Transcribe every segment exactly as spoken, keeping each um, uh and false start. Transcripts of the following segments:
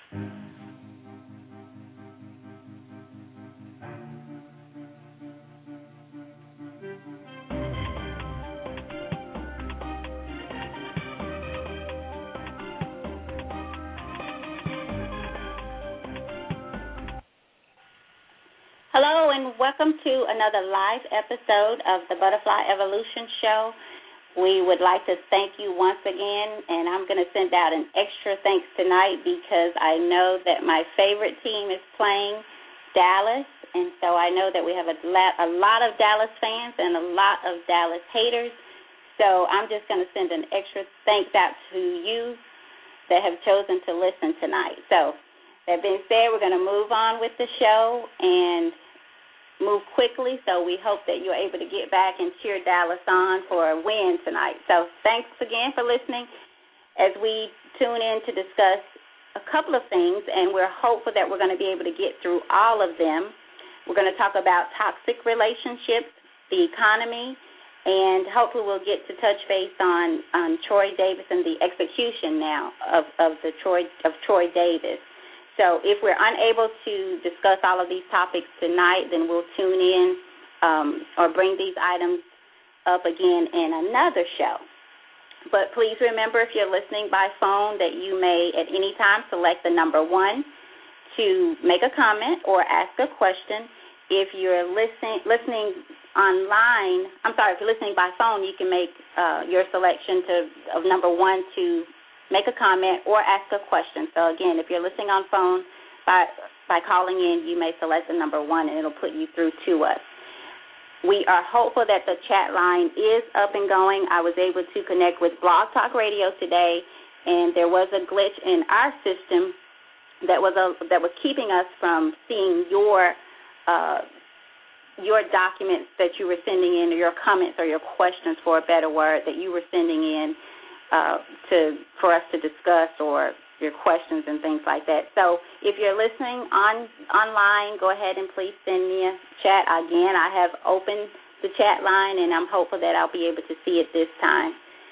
Hello and welcome to another live episode of the Butterfly Evolution Show. We would like to thank you once again, and I'm going to send out an extra thanks tonight because I know that my favorite team is playing Dallas, and so I know that we have a lot, a lot of Dallas fans and a lot of Dallas haters. So I'm just going to send an extra thanks out to you that have chosen to listen tonight. So that being said, we're going to move on with the show and move quickly, so we hope that you're able to get back and cheer Dallas on for a win tonight. So thanks again for listening as we tune in to discuss a couple of things, and we're hopeful that we're going to be able to get through all of them. We're going to talk about toxic relationships, the economy, and hopefully we'll get to touch base on, on Troy Davis and the execution now of, of, the Troy, of Troy Davis. So if we're unable to discuss all of these topics tonight, then we'll tune in um, or bring these items up again in another show. But please remember, if you're listening by phone, that you may at any time select the number one to make a comment or ask a question. If you're listening listening online, I'm sorry, if you're listening by phone, you can make uh, your selection to of number one to make a comment or ask a question. So, again, if you're listening on phone, by by calling in, you may select the number one, and it'll put you through to us. We are hopeful that the chat line is up and going. I was able to connect with Blog Talk Radio today, and there was a glitch in our system that was a, that was keeping us from seeing your uh, your documents that you were sending in, or your comments or your questions, for a better word, that you were sending in Uh, to for us to discuss, or your questions and things like that. So if you're listening on online, go ahead and please send me a chat. Again, I have opened the chat line, and I'm hopeful that I'll be able to see it this time.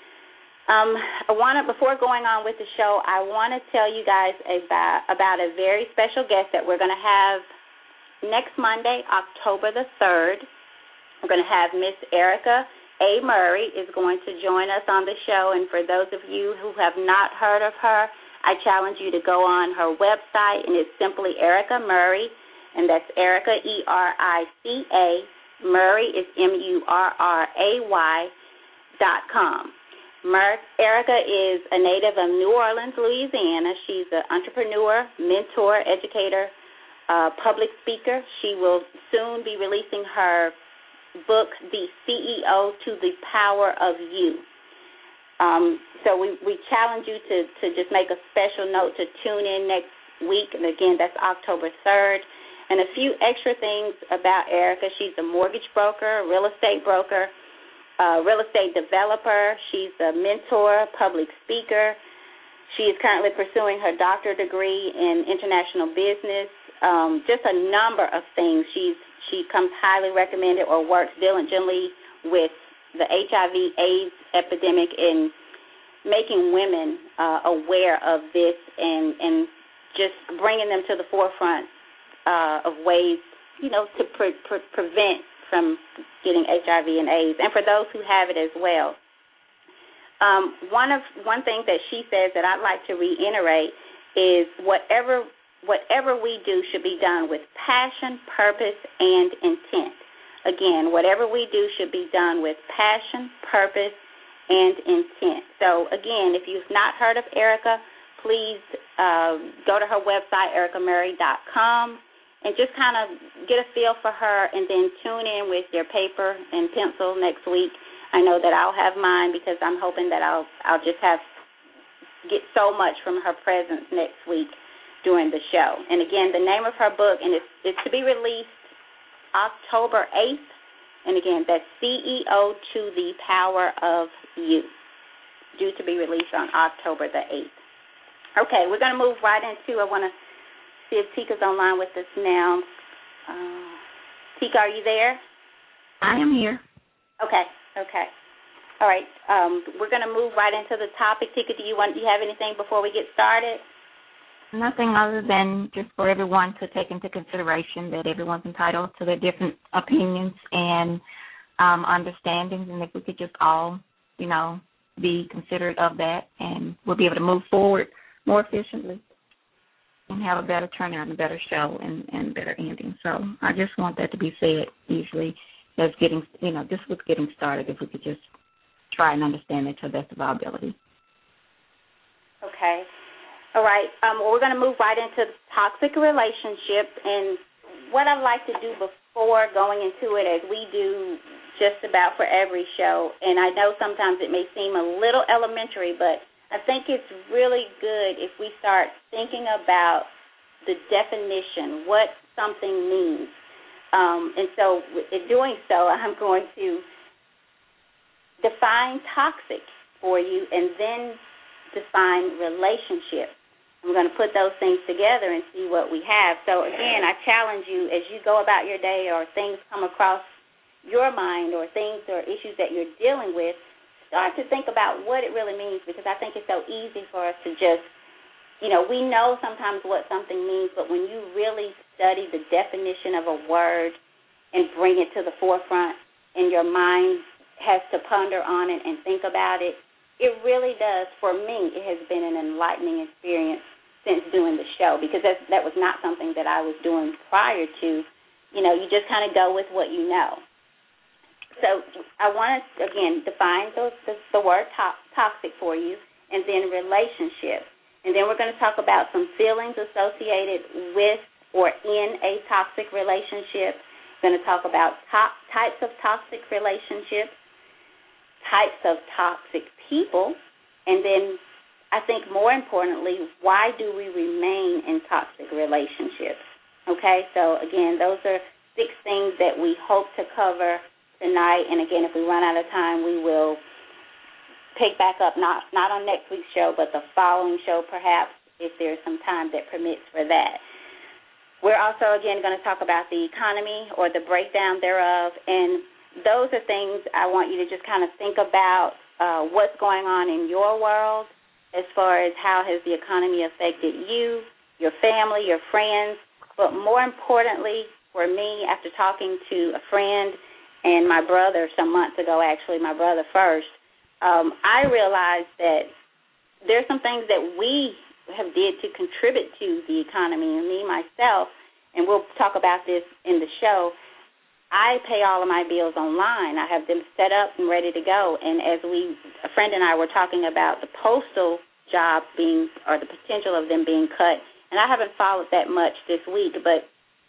Um, I want to, before going on with the show, I want to tell you guys about, about a very special guest that we're going to have next Monday, October the third. We're going to have Miss Erica A. Murray is going to join us on the show, and for those of you who have not heard of her, I challenge you to go on her website, and it's simply Erica Murray, and that's Erica, E R I C A, Murray is M U R R A Y, dot com. Mer- Erica is a native of New Orleans, Louisiana. She's an entrepreneur, mentor, educator, uh, public speaker. She will soon be releasing her book, The C E O to the Power of You. Um, so we, we challenge you to, to just make a special note to tune in next week, and again, that's October third. And a few extra things about Erica. She's a mortgage broker, real estate broker, uh, real estate developer. She's a mentor, public speaker. She is currently pursuing her doctorate degree in international business, um, just a number of things. She's She comes highly recommended or works diligently with the H I V AIDS epidemic in making women uh, aware of this and, and just bringing them to the forefront uh, of ways, you know, to pre- pre- prevent from getting H I V and AIDS, and for those who have it as well. Um, one of one thing that she says that I'd like to reiterate is whatever Whatever we do should be done with passion, purpose, and intent. Again, whatever we do should be done with passion, purpose, and intent. So, again, if you've not heard of Erica, please uh, go to her website, erica murray dot com, and just kind of get a feel for her, and then tune in with your paper and pencil next week. I know that I'll have mine because I'm hoping that I'll I'll just have get so much from her presence next week during the show. And again, the name of her book, and it's, it's to be released October eighth, and again, that's C E O to the Power of You, due to be released on October the eighth. Okay, we're going to move right into, I want to see if Tika's online with us now. Uh, Tika, are you there? I am here. Okay, okay. All right, um, we're going to move right into the topic. Tika, do you want? Do you have anything before we get started? Nothing other than just for everyone to take into consideration that everyone's entitled to their different opinions and um, understandings, and if we could just all, you know, be considerate of that, and we'll be able to move forward more efficiently and have a better turnout and a better show and, and better ending. So I just want that to be said easily as getting, you know, just with getting started, if we could just try and understand it to the best of our ability. Okay. All right. Um, well, we're going to move right into toxic relationships, and what I'd like to do before going into it, as we do just about for every show, and I know sometimes it may seem a little elementary, but I think it's really good if we start thinking about the definition, what something means. Um, and so in doing so, I'm going to define toxic for you and then define relationship. I'm going to put those things together and see what we have. So, again, I challenge you as you go about your day or things come across your mind or things or issues that you're dealing with, start to think about what it really means, because I think it's so easy for us to just, you know, we know sometimes what something means, but when you really study the definition of a word and bring it to the forefront and your mind has to ponder on it and think about it, it really does, for me, it has been an enlightening experience since doing the show, because that's, that was not something that I was doing prior to. You know, you just kind of go with what you know. So I want to, again, define the, the, the word to- toxic for you, and then relationship. And then we're going to talk about some feelings associated with or in a toxic relationship. We're going to talk about top, types of toxic relationships, types of toxic people, and then I think more importantly, why do we remain in toxic relationships? Okay, so again, those are six things that we hope to cover tonight. And again, if we run out of time, we will pick back up, not, not on next week's show, but the following show perhaps, if there's some time that permits for that. We're also, again, going to talk about the economy or the breakdown thereof, and those are things I want you to just kind of think about uh, what's going on in your world as far as how has the economy affected you, your family, your friends, but more importantly for me, after talking to a friend and my brother some months ago, actually, my brother first, um, I realized that there's some things that we have did to contribute to the economy, and me, myself, and we'll talk about this in the show. I pay all of my bills online. I have them set up and ready to go. And as we, a friend and I were talking about the postal jobs being, or the potential of them being cut, and I haven't followed that much this week, but,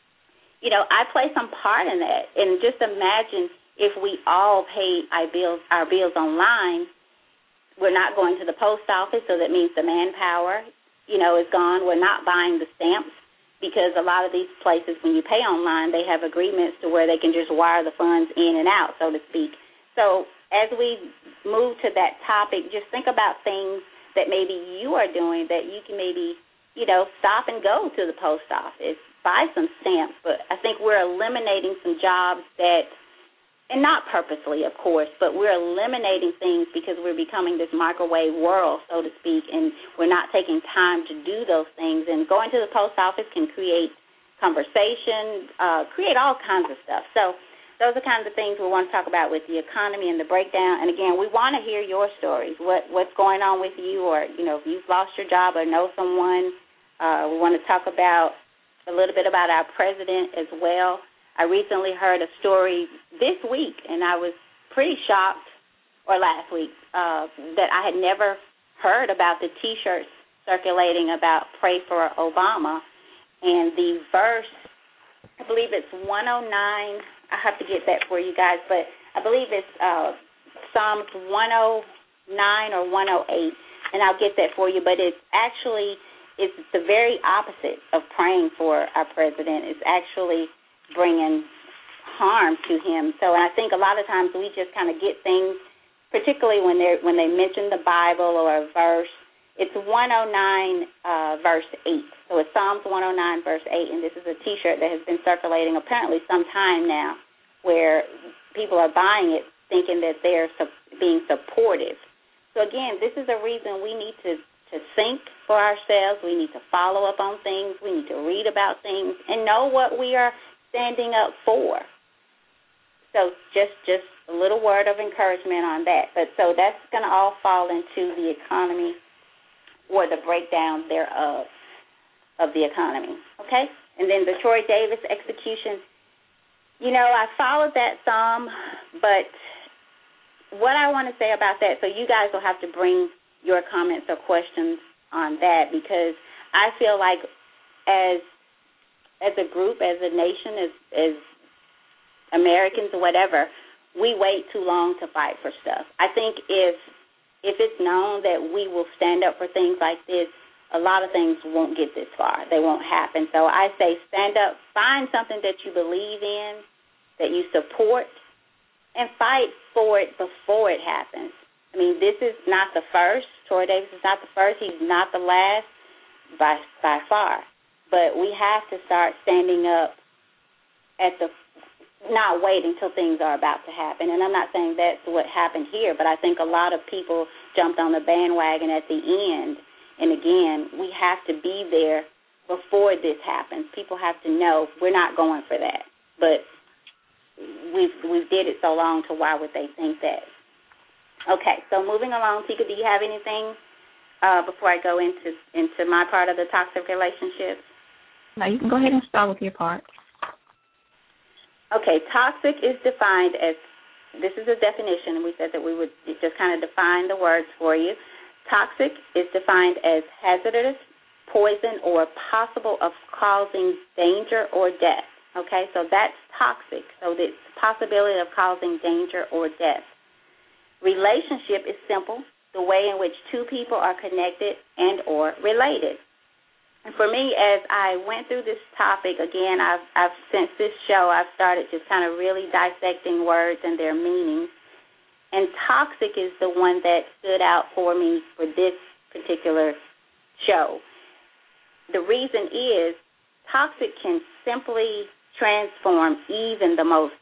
you know, I play some part in that. And just imagine if we all paid our bills, our bills online, we're not going to the post office, so that means the manpower, you know, is gone. We're not buying the stamps, because a lot of these places, when you pay online, they have agreements to where they can just wire the funds in and out, so to speak. So as we move to that topic, just think about things that maybe you are doing that you can maybe, you know, stop and go to the post office, buy some stamps. But I think we're eliminating some jobs that, and not purposely, of course, but we're eliminating things because we're becoming this microwave world, so to speak, and we're not taking time to do those things. And going to the post office can create conversation, uh, create all kinds of stuff. So those are kinds of things we want to talk about with the economy and the breakdown. And, again, we want to hear your stories, what what's going on with you, or, you know, if you've lost your job or know someone. Uh, we want to talk about a little bit about our president as well. I recently heard a story this week, and I was pretty shocked, or last week, uh, that I had never heard about the T-shirts circulating about Pray for Obama. And the verse, I believe it's one oh nine. I have to get that for you guys, but I believe it's uh, Psalms one oh nine or one oh eight, and I'll get that for you. But it's actually, it's the very opposite of praying for our president. It's actually bringing harm to him. So and I think a lot of times we just kind of get things, particularly when they when they mention the Bible or a verse. It's one oh nine uh, verse eight. So it's Psalms one oh nine verse eight, and this is a T-shirt that has been circulating apparently some time now, where people are buying it thinking that they're su- being supportive. So again, this is a reason we need to to think for ourselves. We need to follow up on things. We need to read about things and know what we are standing up for. So just just a little word of encouragement on that. But so that's going to all fall into the economy or the breakdown thereof of the economy, okay? And then the Troy Davis execution, you know, I followed that some, but what I want to say about that, so you guys will have to bring your comments or questions on that, because I feel like as as a group, as a nation, as as Americans or whatever, we wait too long to fight for stuff. I think if if it's known that we will stand up for things like this, a lot of things won't get this far. They won't happen. So I say stand up, find something that you believe in, that you support, and fight for it before it happens. I mean, this is not the first. Troy Davis is not the first. He's not the last by by far. But we have to start standing up at the, not waiting until things are about to happen. And I'm not saying that's what happened here, but I think a lot of people jumped on the bandwagon at the end. And, again, we have to be there before this happens. People have to know we're not going for that. But we've, we did it so long, to why would they think that? Okay, so moving along, Tika, do you have anything uh, before I go into into my part of the toxic relationships? No, you can go ahead and start with your part. Okay, toxic is defined as, this is a definition, and we said that we would just kind of define the words for you. Toxic is defined as hazardous, poison, or possible of causing danger or death. Okay, so that's toxic. So the possibility of causing danger or death. Relationship is simple, the way in which two people are connected and or related. And for me, as I went through this topic, again, I've, I've since this show, I've started just kind of really dissecting words and their meanings. And toxic is the one that stood out for me for this particular show. The reason is toxic can simply transform even the most,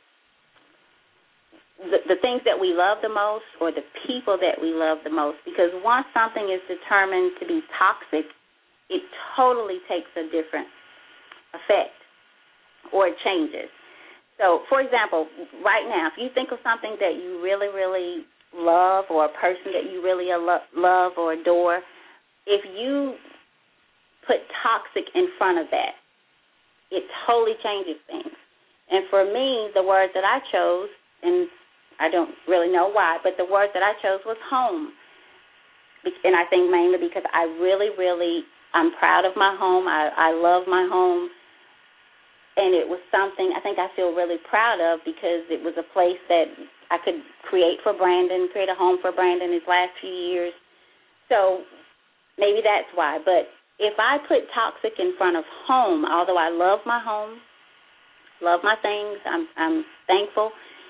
the, the things that we love the most or the people that we love the most. Because once something is determined to be toxic, it totally takes a different effect or it changes. So, for example, right now, if you think of something that you really, really love or a person that you really love or adore, if you put toxic in front of that, it totally changes things. And for me, the word that I chose, and I don't really know why, but the word that I chose was home. And I think mainly because I really, really, I'm proud of my home. I, I love my home. And it was something I think I feel really proud of because it was a place that I could create for Brandon, create a home for Brandon his last few years. So maybe that's why. But if I put toxic in front of home, although I love my home, love my things, I'm, I'm thankful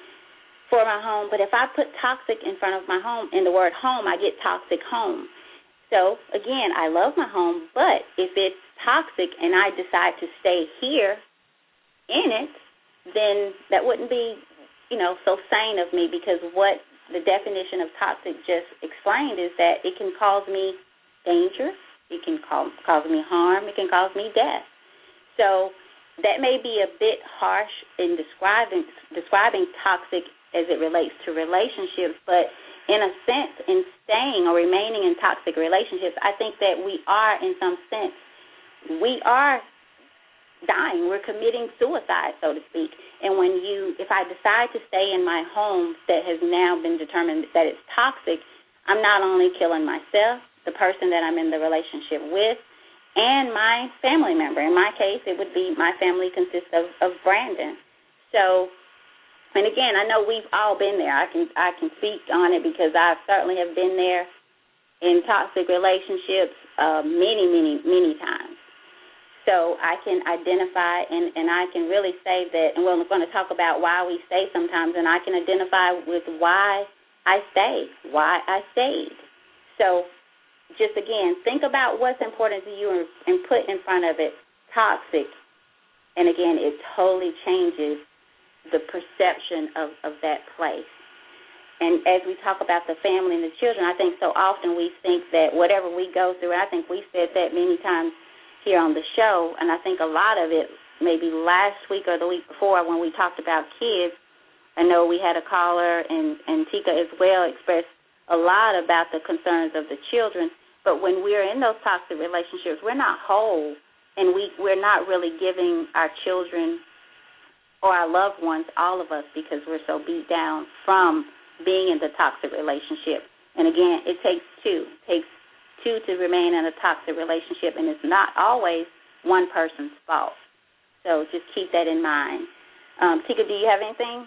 for my home, but if I put toxic in front of my home, in the word home, I get toxic home. So, again, I love my home, but if it's toxic and I decide to stay here in it, then that wouldn't be, you know, so sane of me because what the definition of toxic just explained is that it can cause me danger, it can cause, cause me harm, it can cause me death. So that may be a bit harsh in describing describing toxic as it relates to relationships, but in a sense, in staying or remaining in toxic relationships, I think that we are, in some sense, we are dying. We're committing suicide, so to speak. And when you, if I decide to stay in my home that has now been determined that it's toxic, I'm not only killing myself, the person that I'm in the relationship with, and my family member. In my case, it would be my family consists of, of Brandon. So, and again, I know we've all been there. I can I can speak on it because I certainly have been there in toxic relationships uh, many, many, many times. So I can identify and, and I can really say that, and we're going to talk about why we stay sometimes, and I can identify with why I stayed, why I stayed. So just, again, think about what's important to you and, and put in front of it toxic. And, again, it totally changes the perception of, of that place. and as we talk about the family and the children, I think so often we think that whatever we go through, and I think we said that many times here on the show, and I think a lot of it maybe last week or the week before when we talked about kids. I know we had a caller, and, and Tika as well expressed a lot about the concerns of the children, but when we're in those toxic relationships, we're not whole, and we, we're not really giving our children or our loved ones, all of us, because we're so beat down from being in the toxic relationship. And again, it takes two. It takes two to remain in a toxic relationship, and it's not always one person's fault. So just keep that in mind. Um, Tika, do you have anything?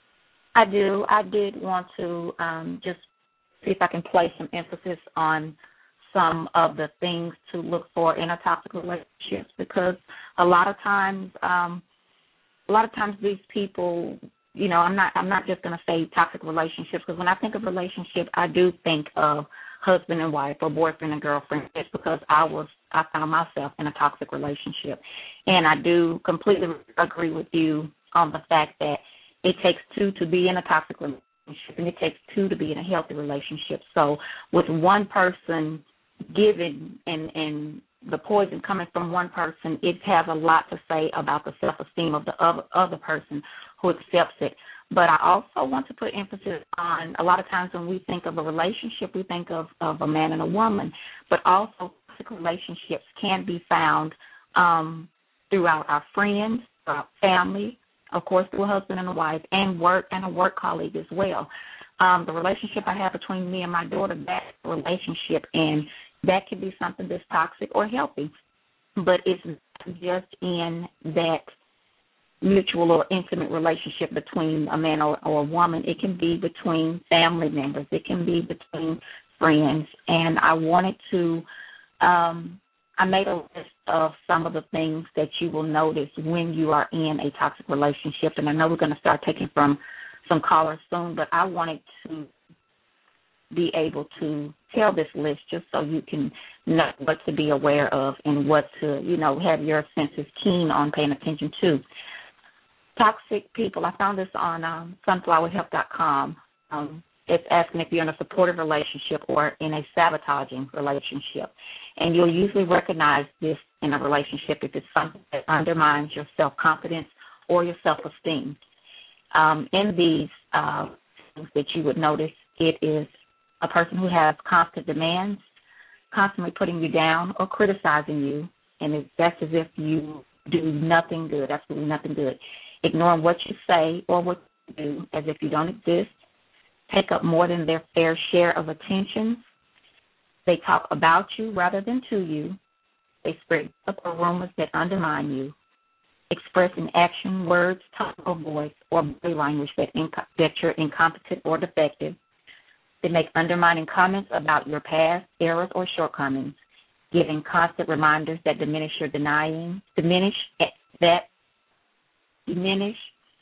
I do. I did want to um, just see if I can place some emphasis on some of the things to look for in a toxic relationship, because a lot of times, um, a lot of times these people, you know, I'm not, I'm not just going to say toxic relationships, because when I think of relationship, I do think of husband and wife or boyfriend and girlfriend. It's because I was, I found myself in a toxic relationship, and I do completely agree with you on the fact that it takes two to be in a toxic relationship, and it takes two to be in a healthy relationship. So with one person giving and, and the poison coming from one person, it has a lot to say about the self-esteem of the other, other person who accepts it. But I also want to put emphasis on, a lot of times when we think of a relationship, we think of, of a man and a woman, but also toxic relationships can be found um, throughout our friends, our family, of course, through a husband and a wife, and work and a work colleague as well. Um, the relationship I have between me and my daughter, that's a relationship, and that can be something that's toxic or healthy. But it's not just in that mutual or intimate relationship between a man or, or a woman. It can be between family members. It can be between friends. And I wanted to, um, I made a list of some of the things that you will notice when you are in a toxic relationship. And I know we're going to start taking from some callers soon, but I wanted to be able to tell this list just so you can know what to be aware of and what to, you know, have your senses keen on paying attention to. Toxic people, I found this on um, sunflower health dot com. Um, it's asking if you're in a supportive relationship or in a sabotaging relationship. And you'll usually recognize this in a relationship if it's something that undermines your self-confidence or your self-esteem. Um, in these uh, things that you would notice, it is a person who has constant demands, constantly putting you down or criticizing you, and it's, that's as if you do nothing good, absolutely nothing good. Ignoring what you say or what you do as if you don't exist, take up more than their fair share of attention. They talk about you rather than to you. They spread up rumors that undermine you, express in action, words, tone of voice, or body language that, inco- that you're incompetent or defective. They make undermining comments about your past errors or shortcomings, giving constant reminders that diminish your denying, diminish that diminish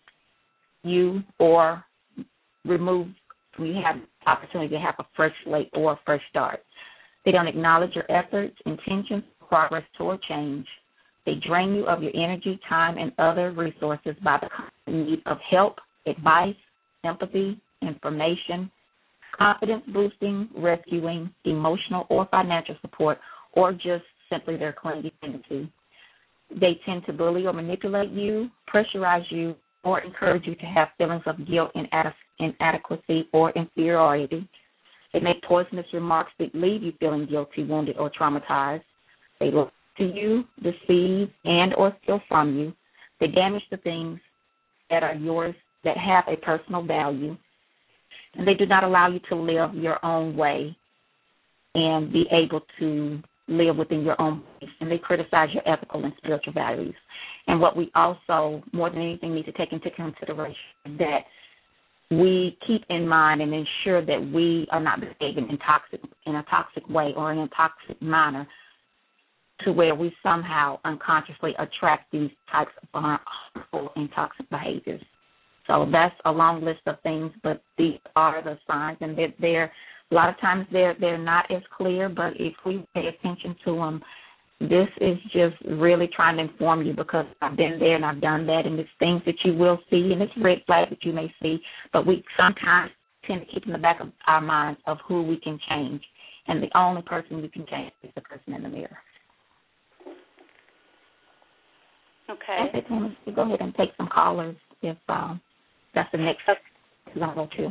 you or remove when you have the opportunity to have a fresh slate or a fresh start. They don't acknowledge your efforts, intentions, progress toward change. They drain you of your energy, time, and other resources by the constant need of help, advice, sympathy, information, confidence boosting, rescuing, emotional or financial support, or just simply their clingy tendency. They tend to bully or manipulate you, pressurize you, or encourage you to have feelings of guilt, inadequacy, or inferiority. They make poisonous remarks that leave you feeling guilty, wounded, or traumatized. They lie to you, deceive, and or steal from you. They damage the things that are yours, that have a personal value. And they do not allow you to live your own way and be able to live within your own place. And they criticize your ethical and spiritual values. And what we also, more than anything, need to take into consideration is that we keep in mind and ensure that we are not behaving in toxic in a toxic way or in a toxic manner to where we somehow unconsciously attract these types of harmful and toxic behaviors. So that's a long list of things, but these are the signs, and they're, they're a lot of times they're they're not as clear, but if we pay attention to them, this is just really trying to inform you, because I've been there and I've done that, and it's things that you will see, and it's red flags that you may see, but we sometimes tend to keep in the back of our minds of who we can change. And the only person we can change is the person in the mirror. Okay. That's it, Tammy. Go ahead and take some callers if um, that's the next okay. we're going to go to.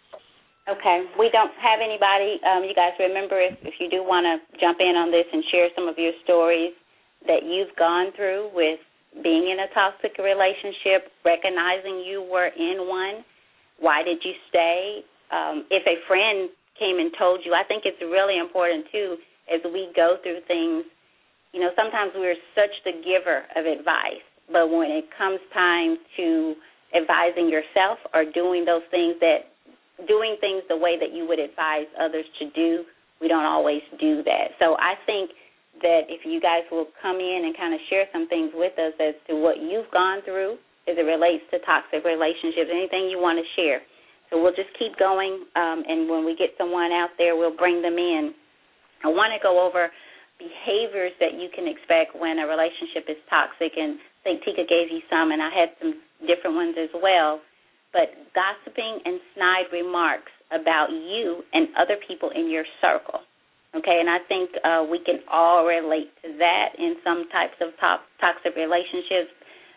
Okay. We don't have anybody. Um, you guys remember, if, if you do want to jump in on this and share some of your stories that you've gone through with being in a toxic relationship, recognizing you were in one, why did you stay? Um, if a friend came and told you, I think it's really important, too, as we go through things. You know, sometimes we're such the giver of advice, but when it comes time to advising yourself or doing those things that, doing things the way that you would advise others to do, we don't always do that. So I think that if you guys will come in and kind of share some things with us as to what you've gone through as it relates to toxic relationships, anything you want to share. So we'll just keep going, um, and when we get someone out there, we'll bring them in. I want to go over behaviors that you can expect when a relationship is toxic, and I think Tika gave you some, and I had some different ones as well. But gossiping and snide remarks about you and other people in your circle, okay? And I think uh, we can all relate to that in some types of top, toxic relationships.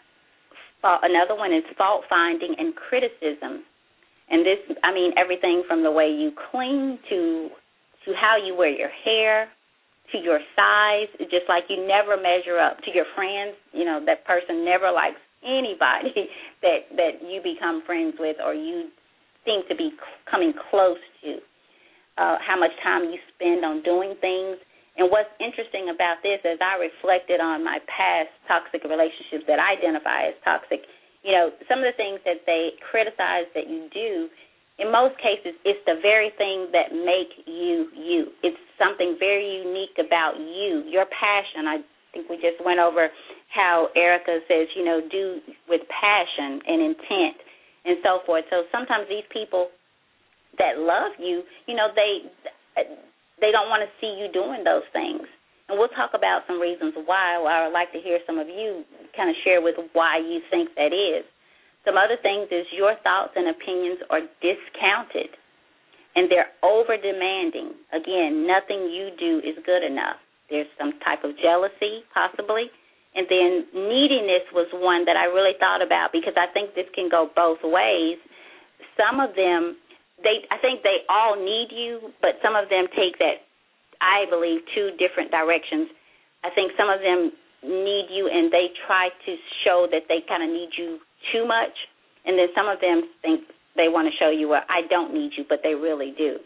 Another one is fault-finding and criticism. And this, I mean, everything from the way you clean to to how you wear your hair, to your size, just like you never measure up to your friends. You know, that person never likes anybody that, that you become friends with or you seem to be coming close to. Uh, how much time you spend on doing things. And what's interesting about this, as I reflected on my past toxic relationships that I identify as toxic, you know, some of the things that they criticize that you do, in most cases, it's the very thing that make you you. It's something very unique about you, your passion. I think we just went over how Erica says, you know, do with passion and intent and so forth. So sometimes these people that love you, you know, they they don't want to see you doing those things. And we'll talk about some reasons why. I would like to hear some of you kind of share with why you think that is. Some other things is your thoughts and opinions are discounted, and they're over-demanding. Again, nothing you do is good enough. There's some type of jealousy, possibly. And then neediness was one that I really thought about because I think this can go both ways. Some of them, they I think they all need you, but some of them take that, I believe, two different directions. I think some of them need you and they try to show that they kind of need you too much, and then some of them think they want to show you, well, I don't need you, but they really do.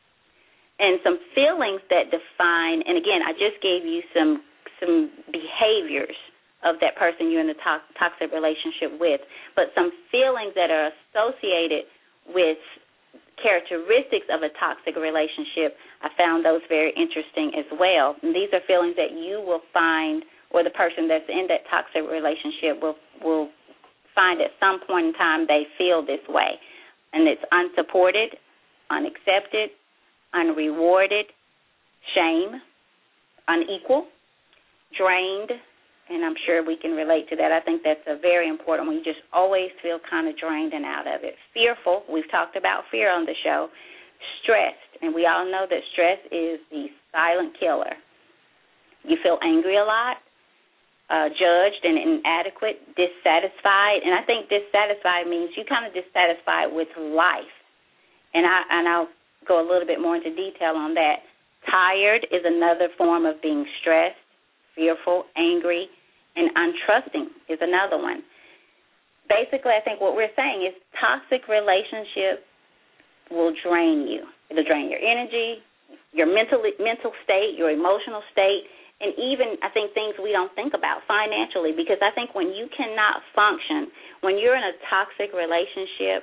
And some feelings that define, and again, I just gave you some some behaviors of that person you're in a to- toxic relationship with, but some feelings that are associated with characteristics of a toxic relationship, I found those very interesting as well. And these are feelings that you will find, or the person that's in that toxic relationship will will find at some point in time they feel this way. And it's unsupported, unaccepted, unrewarded, shame, unequal, drained, and I'm sure we can relate to that. I think that's a very important one. You just always feel kind of drained and out of it. Fearful, we've talked about fear on the show. Stressed, and we all know that stress is the silent killer. You feel angry a lot, uh, judged and inadequate, dissatisfied, and I think dissatisfied means you kind of dissatisfied with life. And, I, and I'll go a little bit more into detail on that. Tired is another form of being stressed, fearful, angry, and untrusting is another one. Basically, I think what we're saying is toxic relationships will drain you. It'll drain your energy, your mental mental state, your emotional state, and even, I think, things we don't think about financially, because I think when you cannot function, when you're in a toxic relationship,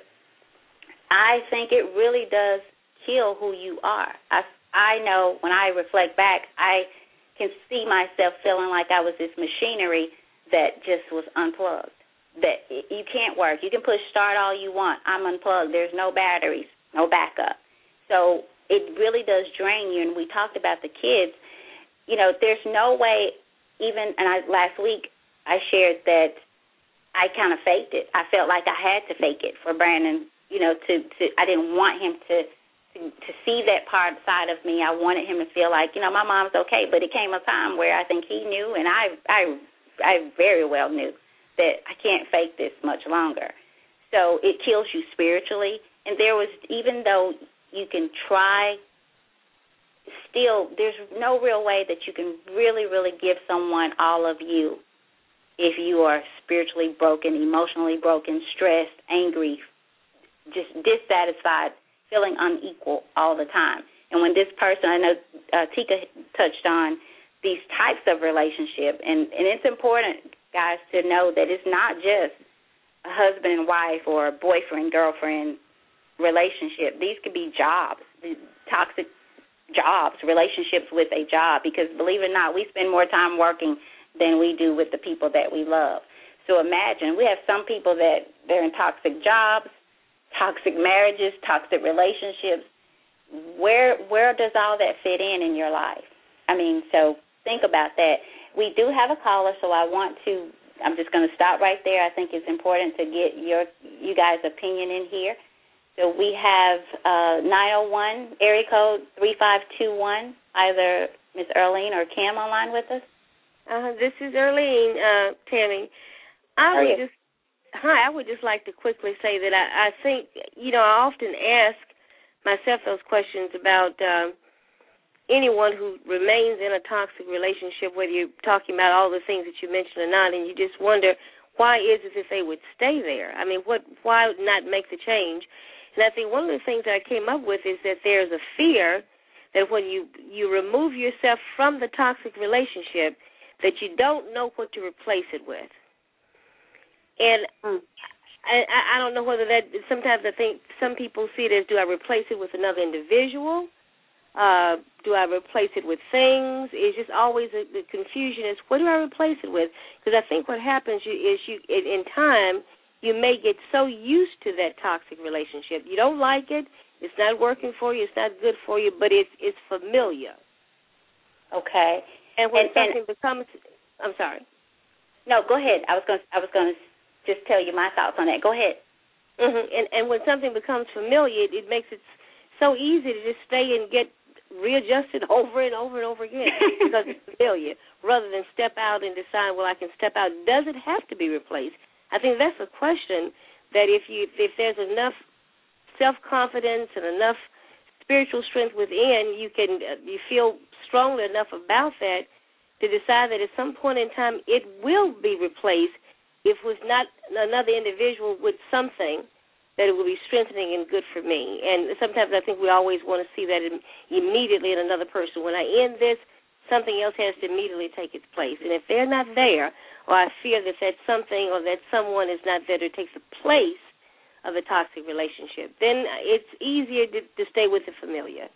I think it really does kill who you are. I, I know when I reflect back, I can see myself feeling like I was this machinery that just was unplugged, that you can't work. You can push start all you want. I'm unplugged. There's no batteries, no backup. So it really does drain you, and we talked about the kids. You know, there's no way even, and I, last week I shared that I kind of faked it. I felt like I had to fake it for Brandon you know, to, to I didn't want him to, to to see that part side of me. I wanted him to feel like, you know, my mom's okay. But it came a time where I think he knew, and I I I very well knew that I can't fake this much longer. So it kills you spiritually. And there was, even though you can try, still there's no real way that you can really, really give someone all of you if you are spiritually broken, emotionally broken, stressed, angry, just dissatisfied, feeling unequal all the time. And when this person, I know uh, Tika touched on these types of relationship, and, and it's important, guys, to know that it's not just a husband and wife or a boyfriend, girlfriend relationship. These could be jobs, toxic jobs, relationships with a job, because believe it or not, we spend more time working than we do with the people that we love. So imagine, we have some people that they're in toxic jobs, toxic marriages, toxic relationships. Where where does all that fit in in your life? I mean, so think about that. We do have a caller, so I want to, I'm just going to stop right there. I think it's important to get your you guys' opinion in here. So we have uh, nine oh one, area code three five two one, either Miss Earlene or Kim online with us. Uh, this is Earlene, uh, Tammy. I would just, hi, I would just like to quickly say that I, I think, you know, I often ask myself those questions about um, anyone who remains in a toxic relationship, whether you're talking about all the things that you mentioned or not, and you just wonder, why is it that they would stay there? I mean, what? Why not make the change? And I think one of the things that I came up with is that there's a fear that when you, you remove yourself from the toxic relationship, that you don't know what to replace it with. And mm. I, I don't know whether that, sometimes I think some people see it as, do I replace it with another individual? Uh, do I replace it with things? It's just always a, the confusion is, what do I replace it with? Because I think what happens is you, in time, you may get so used to that toxic relationship. You don't like it. It's not working for you. It's not good for you, but it's it's familiar. Okay. And when and, something and, becomes, I'm sorry. No, go ahead. I was going. I was going to just tell you my thoughts on that. Go ahead. Mm-hmm. And and when something becomes familiar, it, it makes it so easy to just stay and get readjusted over and over and over again because it's familiar, rather than step out and decide, well, I can step out. Does it have to be replaced? I think that's a question that if you if there's enough self-confidence and enough spiritual strength within, you can uh, you feel strongly enough about that to decide that at some point in time it will be replaced if with not another individual with something that it will be strengthening and good for me. And sometimes I think we always want to see that in, immediately in another person. When I end this, something else has to immediately take its place. And if they're not there, or I fear that that something or that someone is not there to take the place of a toxic relationship, then it's easier to, to stay with the familiar.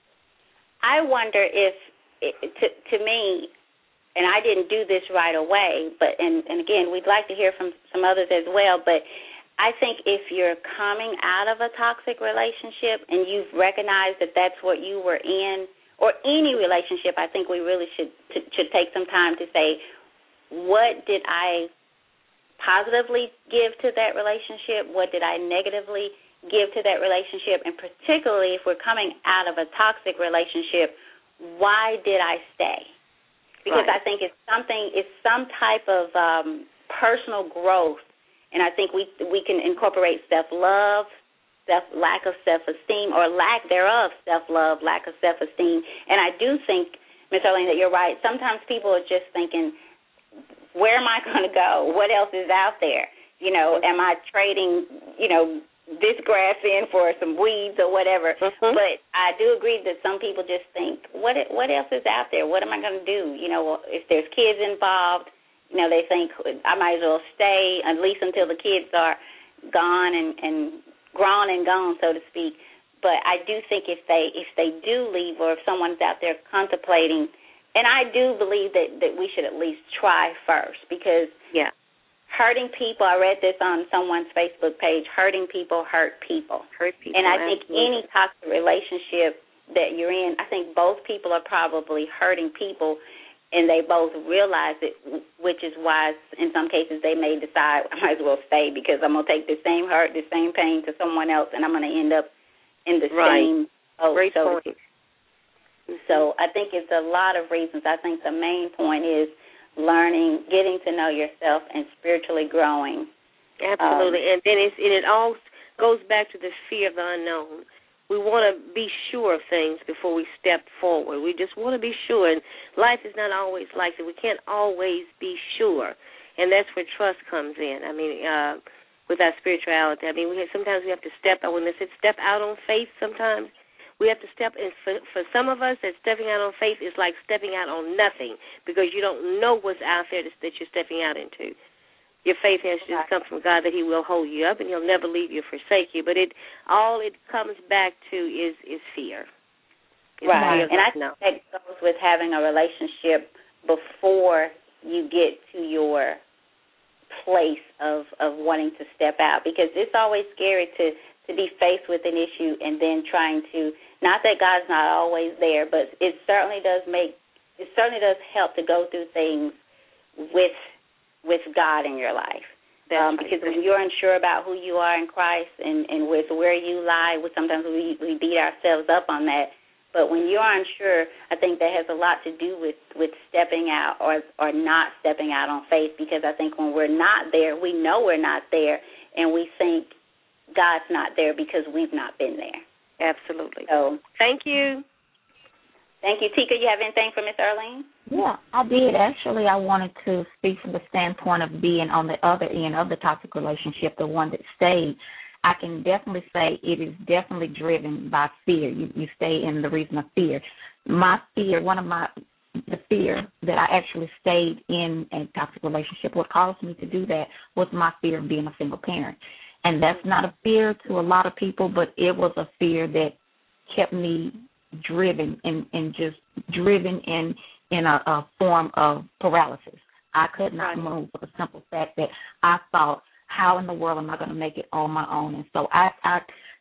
I wonder if, to, to me, and I didn't do this right away, but and, and again, we'd like to hear from some others as well, but I think if you're coming out of a toxic relationship and you've recognized that that's what you were in, or any relationship, I think we really should to, should take some time to say, what did I positively give to that relationship? What did I negatively give to that relationship? And particularly if we're coming out of a toxic relationship, why did I stay? Because right. I think it's something, it's some type of um, personal growth, and I think we we can incorporate self-love, self lack of self-esteem, or lack thereof self-love, lack of self-esteem. And I do think, Miz Earlene, that you're right. Sometimes people are just thinking, where am I going to go? What else is out there? You know, am I trading, you know, this grass in for some weeds or whatever? Mm-hmm. But I do agree that some people just think, what what else is out there? What am I going to do? You know, if there's kids involved, you know, they think I might as well stay at least until the kids are gone and, and grown and gone, so to speak. But I do think if they if they do leave, or if someone's out there contemplating, and I do believe that, that we should at least try first, because yeah. hurting people, I read this on someone's Facebook page, hurting people hurt people. Hurt people, and I think absolutely. any toxic relationship that you're in, I think both people are probably hurting people. and they both realize it, which is why in some cases they may decide, I might as well stay because I'm going to take the same hurt, the same pain to someone else, and I'm going to end up in the right. same boat. Great so, point. So I think it's a lot of reasons. I think the main point is learning, getting to know yourself, and spiritually growing. Absolutely, um, and then it's, and it all goes back to the fear of the unknown. We want to be sure of things before we step forward. We just want to be sure, and life is not always like that. We can't always be sure, and that's where trust comes in. I mean, uh, with our spirituality, I mean, we have, sometimes we have to step out. When they say step out on faith, sometimes we have to step. And for, for some of us, that stepping out on faith is like stepping out on nothing because you don't know what's out there that you're stepping out into. Your faith has to come from God that He will hold you up and He'll never leave you or forsake you. But it all it comes back to is, is fear. It's right. Fear and I think that goes with having a relationship before you get to your place of, of wanting to step out, because it's always scary to, to be faced with an issue and then trying to, not that God's not always there, but it certainly does make, it certainly does help to go through things with with God in your life. Um, because when you're unsure about who you are in Christ and, and with where you lie, sometimes we, we beat ourselves up on that. But when you're unsure, I think that has a lot to do with, with stepping out or or not stepping out on faith, because I think when we're not there, we know we're not there, and we think God's not there because we've not been there. Absolutely. So thank you. Thank you. Tika, you have anything for Miss Earlene? Yeah, I did. Actually, I wanted to speak from the standpoint of being on the other end of the toxic relationship, the one that stayed. I can definitely say it is definitely driven by fear. You, you stay in the reason of fear. My fear, one of my, the fear that I actually stayed in a toxic relationship, what caused me to do that was my fear of being a single parent. And that's not a fear to a lot of people, but it was a fear that kept me driven and, and just driven in in a, a form of paralysis. I could not move for the simple fact that I thought, how in the world am I going to make it on my own? And so I, I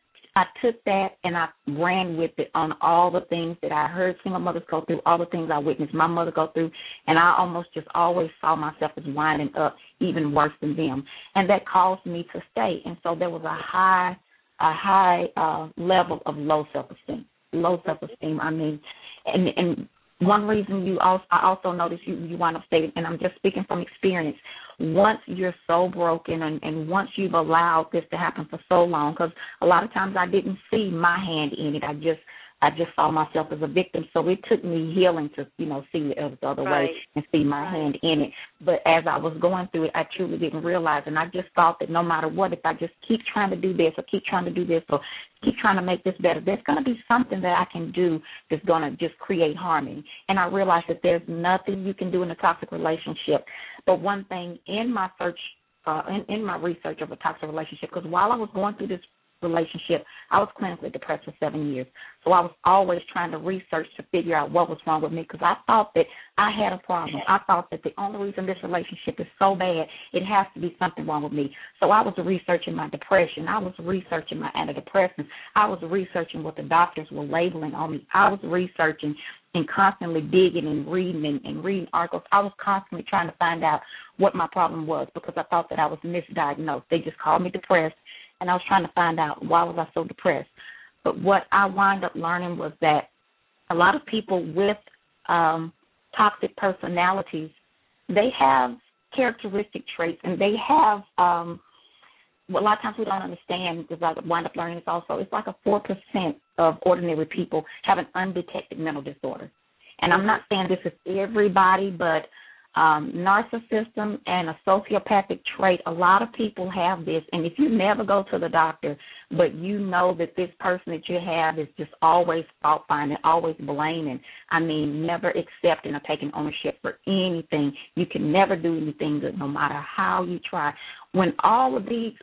I took that and I ran with it on all the things that I heard single mothers go through, all the things I witnessed my mother go through, and I almost just always saw myself as winding up even worse than them. And that caused me to stay. And so there was a high, a high uh, level of low self-esteem. Low self-esteem, I mean, and, and one reason you also, I also noticed you, you wind up stating, and I'm just speaking from experience, once you're so broken and, and once you've allowed this to happen for so long, because a lot of times I didn't see my hand in it, I just I just saw myself as a victim, so it took me healing to, you know, see it the other right. way and see my right. hand in it. But as I was going through it, I truly didn't realize, and I just thought that no matter what, if I just keep trying to do this or keep trying to do this or keep trying to make this better, there's going to be something that I can do that's going to just create harmony. And I realized that there's nothing you can do in a toxic relationship. But one thing in my search, uh, in, in my research of a toxic relationship, because while I was going through this relationship, I was clinically depressed for seven years. So I was always trying to research to figure out what was wrong with me, because I thought that I had a problem. I thought that the only reason this relationship is so bad, it has to be something wrong with me. So I was researching my depression. I was researching my antidepressants. I was researching what the doctors were labeling on me. I was researching and constantly digging and reading and, and reading articles. I was constantly trying to find out what my problem was, because I thought that I was misdiagnosed. They just called me depressed. And I was trying to find out why was I so depressed. But what I wound up learning was that a lot of people with um, toxic personalities, they have characteristic traits, and they have um, well, a lot of times we don't understand, because I wind up learning this also, it's like a four percent of ordinary people have an undetected mental disorder. And I'm not saying this is everybody, but Um, narcissism and a sociopathic trait, a lot of people have this, and if you never go to the doctor, but you know that this person that you have is just always fault-finding, always blaming, I mean, never accepting or taking ownership for anything, you can never do anything good no matter how you try. When all of these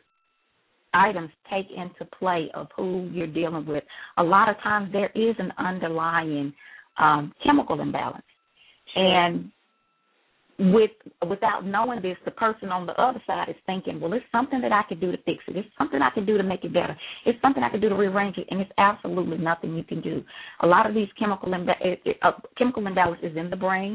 items take into play of who you're dealing with, a lot of times there is an underlying um, chemical imbalance. And With without knowing this, the person on the other side is thinking, well, it's something that I could do to fix it. It's something I could do to make it better. It's something I could do to rearrange it, and it's absolutely nothing you can do. A lot of these chemical imba- uh, chemical imbalance is in the brain.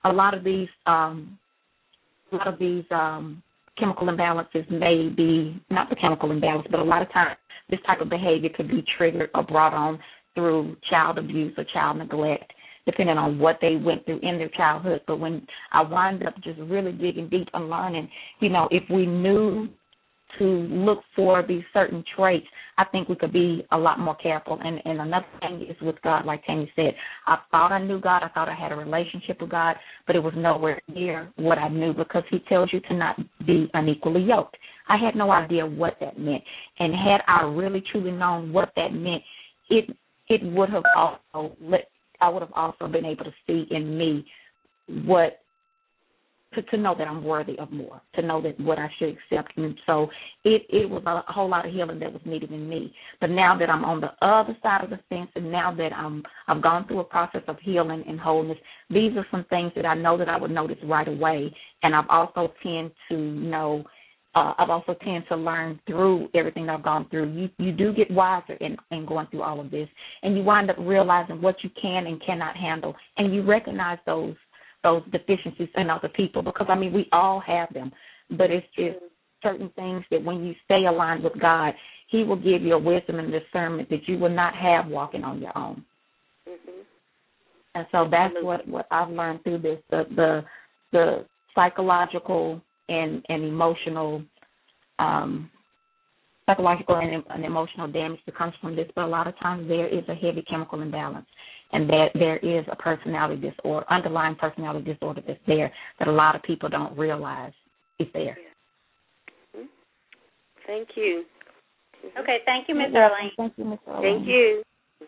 a lot of these um, a lot of these um, chemical imbalances may be not the chemical imbalance, but a lot of times this type of behavior could be triggered or brought on through child abuse or child neglect, depending on what they went through in their childhood. But when I wind up just really digging deep and learning, you know, if we knew to look for these certain traits, I think we could be a lot more careful. And, and another thing is with God, like Tammy said, I thought I knew God. I thought I had a relationship with God, but it was nowhere near what I knew, because he tells you to not be unequally yoked. I had no idea what that meant. And had I really truly known what that meant, it it would have also let, I would have also been able to see in me what To, to know that I'm worthy of more, to know that what I should accept. And so it, it was a whole lot of healing that was needed in me. But now that I'm on the other side of the fence, and now that I'm, I've gone through a process of healing and wholeness, these are some things that I know that I would notice right away. And I've also tend to know, uh, I've also tend to learn through everything I've gone through. You, you do get wiser in, in going through all of this, and you wind up realizing what you can and cannot handle, and you recognize those those deficiencies in other people, because, I mean, we all have them, but it's just certain things that when you stay aligned with God, he will give you a wisdom and discernment that you will not have walking on your own. Mm-hmm. And so that's what, what I've learned through this, the the, the psychological and, and emotional um, psychological and, and emotional damage that comes from this, but a lot of times there is a heavy chemical imbalance, and that there is a personality disorder, underlying personality disorder that's there that a lot of people don't realize is there. Mm-hmm. Thank you. Okay, thank you, Miz Earlene. Thank you, Miz Earlene. Thank you.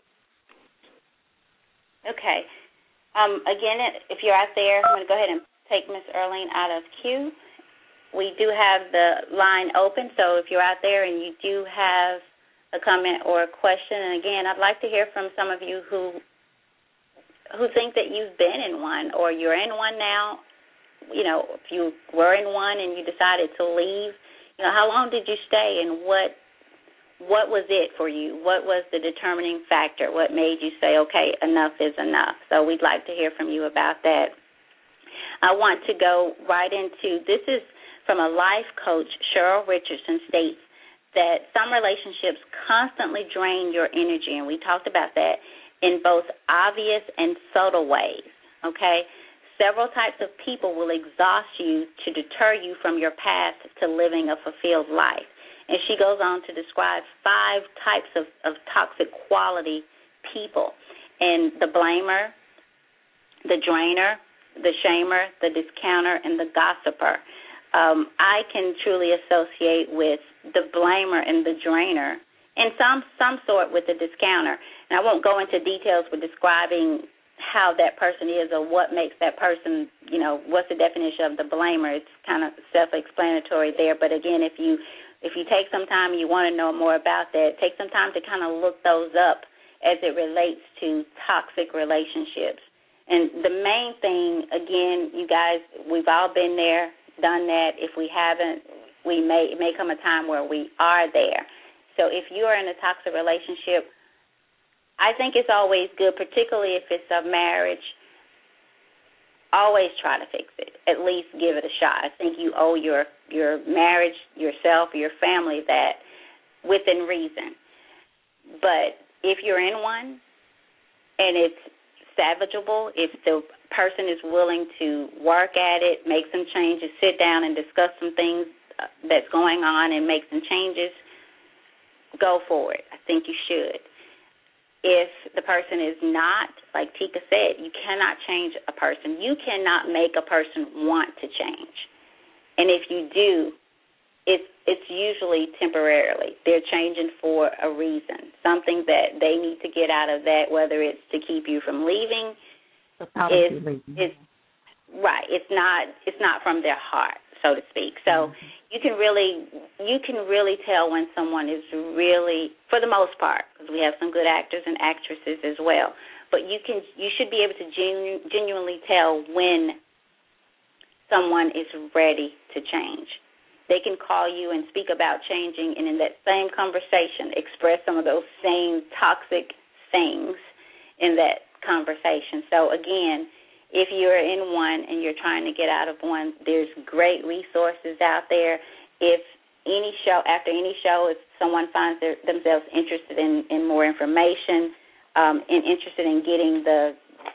Okay. Um, again, if you're out there, I'm going to go ahead and take Miz Earlene out of queue. We do have the line open, so if you're out there and you do have a comment or a question, and again, I'd like to hear from some of you who who think that you've been in one or you're in one now. You know, if you were in one and you decided to leave, you know, how long did you stay, and what what was it for you? What was the determining factor? What made you say, okay, enough is enough? So we'd like to hear from you about that. I want to go right into, this is from a life coach, Cheryl Richardson, states that some relationships constantly drain your energy, and we talked about that, in both obvious and subtle ways, okay? Several types of people will exhaust you to deter you from your path to living a fulfilled life. And she goes on to describe five types of, of toxic quality people, and the blamer, the drainer, the shamer, the discounter, and the gossiper. Um, I can truly associate with the blamer and the drainer, and some some sort with the discounter. And I won't go into details with describing how that person is or what makes that person, you know, what's the definition of the blamer. It's kind of self-explanatory there. But, again, if you if you take some time and you want to know more about that, take some time to kind of look those up as it relates to toxic relationships. And the main thing, again, you guys, we've all been there, done that. If we haven't, we may it may come a time where we are there. So if you are in a toxic relationship, I think it's always good, particularly if it's a marriage, always try to fix it. At least give it a shot. I think you owe your, your marriage, yourself, your family that within reason. But if you're in one and it's salvageable, if the person is willing to work at it, make some changes, sit down and discuss some things that's going on and make some changes, go for it. I think you should. If the person is not, like Tika said, you cannot change a person. You cannot make a person want to change. And if you do, it's it's usually temporarily. They're changing for a reason, something that they need to get out of that, whether it's to keep you from leaving. It's, it's right. It's not it's not from their heart, so to speak. So mm-hmm. you can really you can really tell when someone is really, for the most part, because we have some good actors and actresses as well. But you can you should be able to genu- genuinely tell when someone is ready to change. They can call you and speak about changing, and in that same conversation express some of those same toxic things in that conversation. So, again, if you're in one and you're trying to get out of one, there's great resources out there. If any show, after any show, if someone finds their, themselves interested in, in more information um, and interested in getting the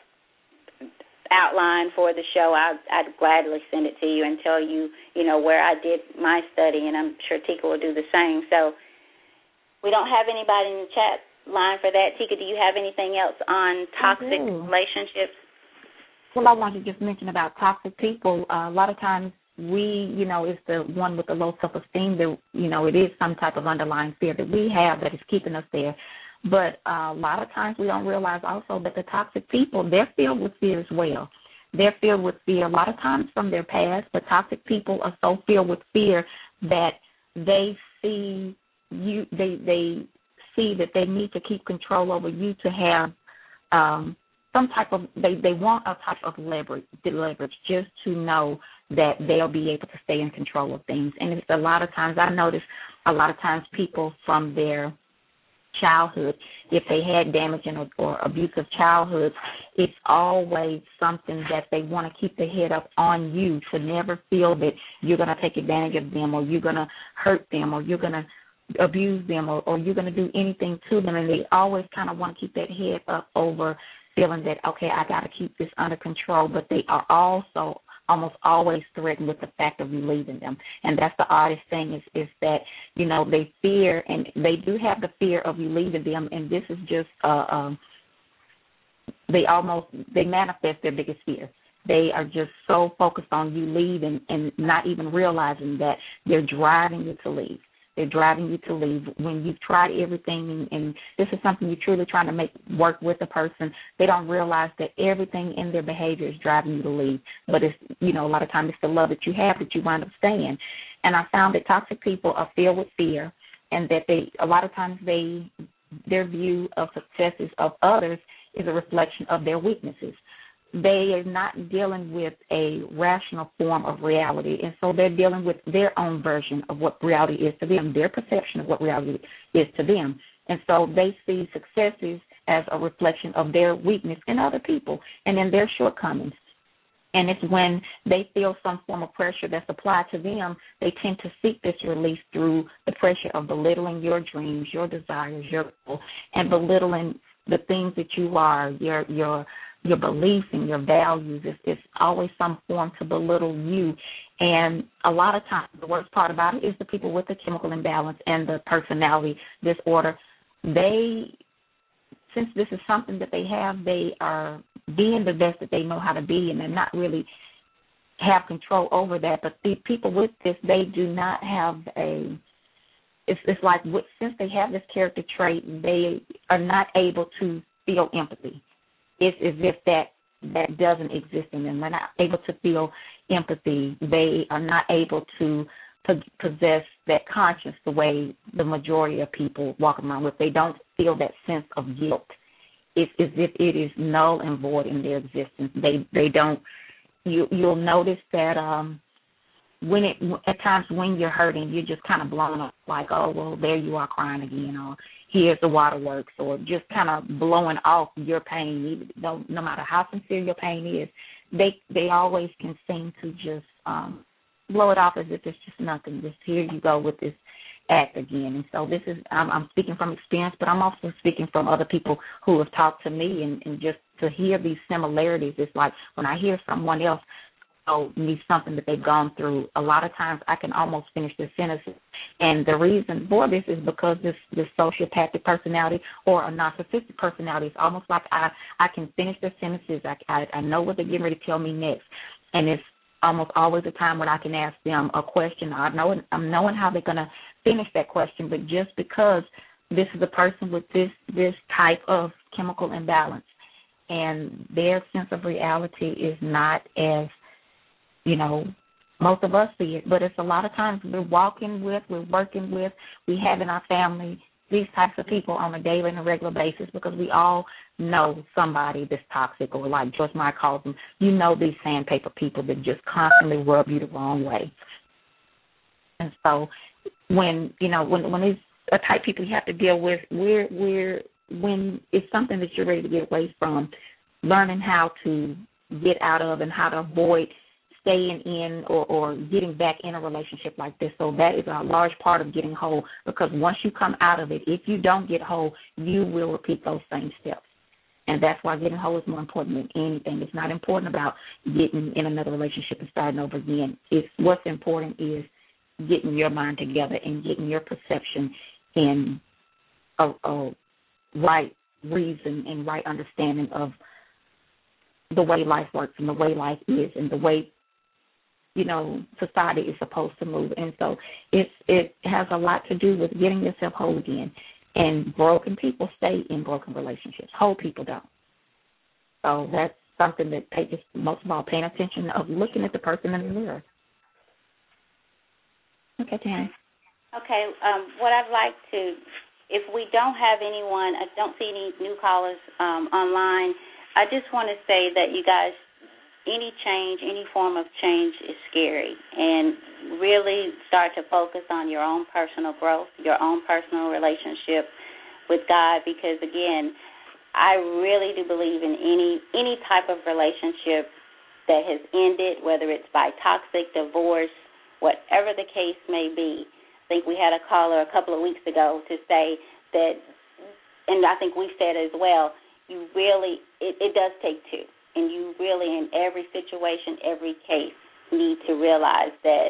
outline for the show, I'd, I'd gladly send it to you and tell you, you know, where I did my study, and I'm sure Tika will do the same. So we don't have anybody in the chat line for that. Tika, do you have anything else on toxic relationships? Well, I want to just mention about toxic people. Uh, a lot of times we, you know, it's the one with the low self-esteem that, you know, it is some type of underlying fear that we have that is keeping us there. But uh, a lot of times we don't realize also that the toxic people, they're filled with fear as well. They're filled with fear a lot of times from their past, but toxic people are so filled with fear that they see you, they they see that they need to keep control over you to have um, some type of, they, they want a type of leverage, leverage just to know that they'll be able to stay in control of things. And it's a lot of times, I notice a lot of times people from their childhood, if they had damaging or, or abusive childhoods, it's always something that they want to keep their head up on you, to never feel that you're going to take advantage of them, or you're going to hurt them, or you're going to abuse them, or, or you're going to do anything to them. And they always kind of want to keep that head up over feeling that, okay, I got to keep this under control, but they are also almost always threatened with the fact of you leaving them. And that's the oddest thing is, is that, you know, they fear, and they do have the fear of you leaving them, and this is just, uh, um, they almost, they manifest their biggest fear. They are just so focused on you leaving and not even realizing that they're driving you to leave. They're driving you to leave when you've tried everything, and, and this is something you're truly trying to make work with a person. They don't realize that everything in their behavior is driving you to leave. But it's, you know, a lot of times it's the love that you have that you wind up staying. And I found that toxic people are filled with fear, and that they, a lot of times they, their view of successes of others is a reflection of their weaknesses. They are not dealing with a rational form of reality, and so they're dealing with their own version of what reality is to them, their perception of what reality is to them. And so they see successes as a reflection of their weakness in other people and in their shortcomings. And it's when they feel some form of pressure that's applied to them, they tend to seek this release through the pressure of belittling your dreams, your desires, your goals, and belittling the things that you are, your your your beliefs and your values. It's, it's always some form to belittle you. And a lot of times, the worst part about it is the people with the chemical imbalance and the personality disorder. They, since this is something that they have, they are being the best that they know how to be, and they're not really have control over that. But the people with this, they do not have a, it's, it's like since they have this character trait, they are not able to feel empathy. It's as if that, that doesn't exist in them. They're not able to feel empathy. They are not able to possess that conscience the way the majority of people walk around with. They don't feel that sense of guilt. It's as if it is null and void in their existence. They they don't. You you'll notice that um, when it at times when you're hurting, you're just kind of blown up, like, oh well, there you are crying again, or here's the waterworks, or just kind of blowing off your pain. No, no matter how sincere your pain is, they they always can seem to just um, blow it off as if it's just nothing. Just here you go with this act again. And so this is, I'm, I'm speaking from experience, but I'm also speaking from other people who have talked to me, and, and just to hear these similarities, it's like when I hear someone else oh, me something that they've gone through, a lot of times I can almost finish their sentences. And the reason for this is because this, this sociopathic personality or a narcissistic personality, it's almost like I, I can finish their sentences. I, I, I know what they're getting ready to tell me next. And it's almost always a time when I can ask them a question. I know, I'm knowing how they're going to finish that question, but just because this is a person with this, this type of chemical imbalance and their sense of reality is not as, you know, most of us see it, but it's a lot of times we're walking with, we're working with, we have in our family these types of people on a daily and a regular basis because we all know somebody that's toxic, or like Joyce Meyer calls them, you know, these sandpaper people that just constantly rub you the wrong way. And so when, you know, when when it's a type of people you have to deal with, we're, we're, when it's something that you're ready to get away from, learning how to get out of and how to avoid staying in or, or getting back in a relationship like this. So that is a large part of getting whole, because once you come out of it, if you don't get whole, you will repeat those same steps. And that's why getting whole is more important than anything. It's not important about getting in another relationship and starting over again. It's what's important is getting your mind together and getting your perception in a, a right reason and right understanding of the way life works and the way life is and the way, you know, society is supposed to move. And so it's, it has a lot to do with getting yourself whole again. And broken people stay in broken relationships. Whole people don't. So that's something that they just, most of all, paying attention of looking at the person in the mirror. Okay, Tanny. Okay, um, what I'd like to, if we don't have anyone, I don't see any new callers um, online, I just want to say that you guys, any change, any form of change is scary, and really start to focus on your own personal growth, your own personal relationship with God, because, again, I really do believe in any any type of relationship that has ended, whether it's by toxic, divorce, whatever the case may be. I think we had a caller a couple of weeks ago to say that, and I think we said as well, you really, it, it does take two. And you really, in every situation, every case, need to realize that,